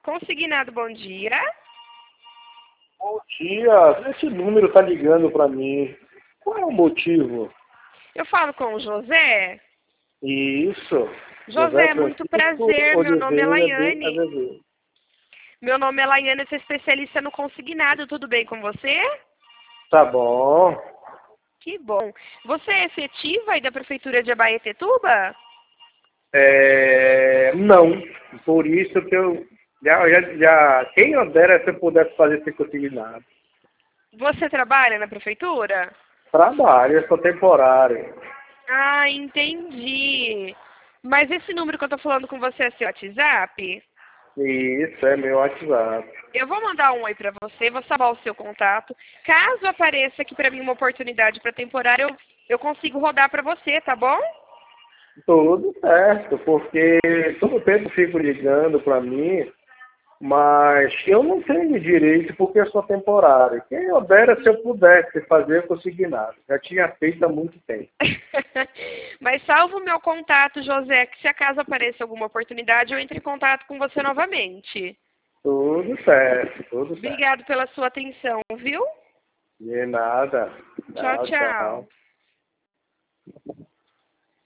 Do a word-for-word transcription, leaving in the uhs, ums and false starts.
Consignado, bom dia. Bom dia, esse número tá ligando para mim. Qual é o motivo? Eu falo com o José. Isso. José, muito prazer. Meu nome é Laiane. Azevedo. Meu nome é Laiane, eu sou especialista no consignado. Tudo bem com você? Tá bom. Que bom. Você é efetiva aí da Prefeitura de Abaetetuba? É... Não. Por isso que eu já, já, já quem eu dera se eu pudesse fazer sem consignado. Você trabalha na Prefeitura? Trabalho, eu sou temporário. Ah, entendi. Mas esse número que eu tô falando com você é seu WhatsApp? Isso, é meu WhatsApp. Eu vou mandar um oi pra você, vou salvar o seu contato. Caso apareça aqui pra mim uma oportunidade para temporário, eu, eu consigo rodar pra você, tá bom? Tudo certo, porque todo tempo fico ligando para mim, mas eu não tenho direito porque eu sou temporário. Quem eu dera se eu pudesse fazer consignado. Já tinha feito há muito tempo. Mas salva o meu contato, José, que se acaso apareça alguma oportunidade, eu entre em contato com você novamente. Tudo certo, tudo certo. Obrigado pela sua atenção, viu? De nada. Tchau, Tchau, tchau. tchau.